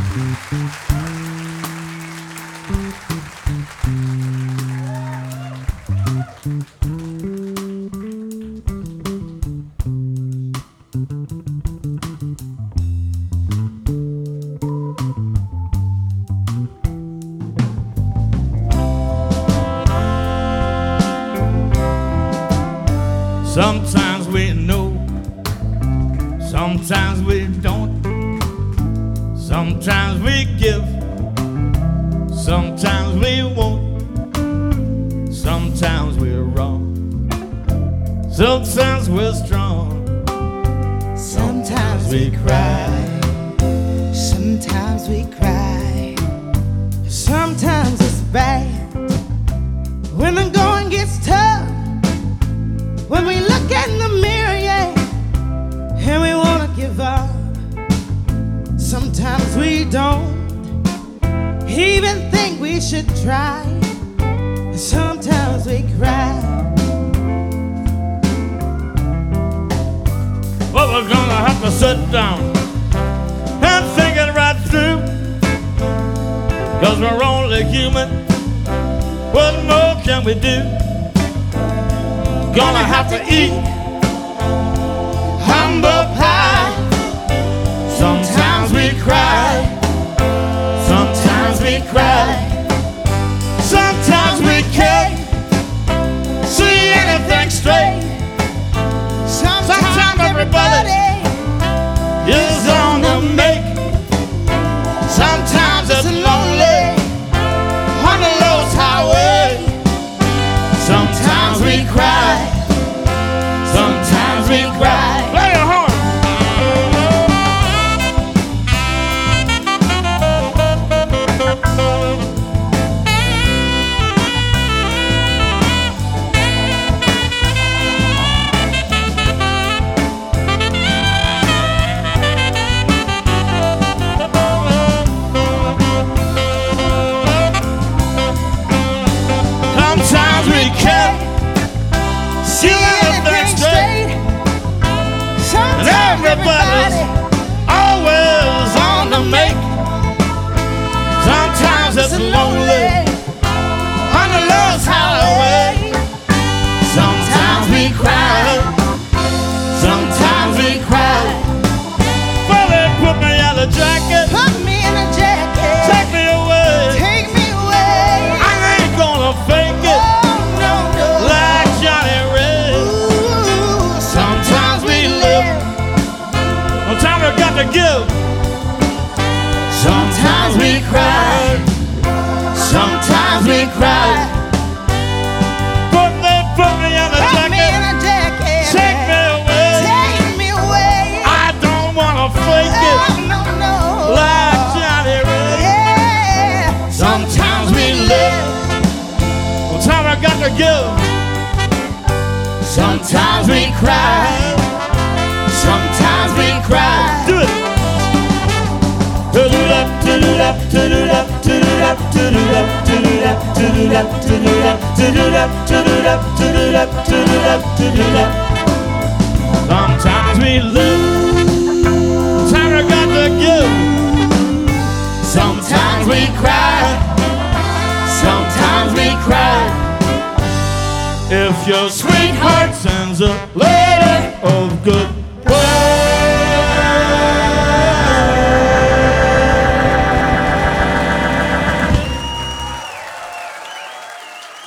Sometimes we know, sometimes we don't. Sometimes we give, sometimes we won't. Sometimes we're wrong, sometimes we're strong. Sometimes we cry, sometimes we cry. Sometimes it's bad when the going gets tough. When we look in the mirror, yeah, and we wanna give up. Sometimes we don't even think we should try. Sometimes we cry. Well, we're gonna have to sit down and think it right through, 'cause we're only human. What more can we do? Gonna have to eat humble pie. Sometimes we cry, sometimes we cry. Sometimes we can't see anything straight. Sometimes everybody is on the make. Sometimes it's lonely on the lost highway. Sometimes we cry, sometimes we cry. Play your horn. Sometimes we can't see anything straight. And everybody's always on the make. Sometimes it's lonely on the lost highway. Sometimes we cry, sometimes we cry. Well, they put me in a jacket, Put me in a jacket, take me away. take me away. I ain't gonna fake it Oh, no, no. like Johnny Red. Ooh, Sometimes we live, sometimes we got to give. Sometimes we cry, sometimes we cry. Put me in a Put me in jacket, a jacket, take me away. take me away. I don't wanna fake it Oh, no, no. like Johnny Red. Yeah. Sometimes we live, sometimes I got to give. Sometimes we cry, sometimes we cry. Do it. To-do-dap, to-do-dap, to-do-dap, to-do-dap, to-do-dap, to-do-dap, to-do-dap, to-do-dap, to-do-dap, to-do-dap, to-do-dap, to-do-dap, to-do-dap. Sometimes we live, sometimes I got to give. Sometimes we cry, sometimes we cry. If your sweetheart sends a letter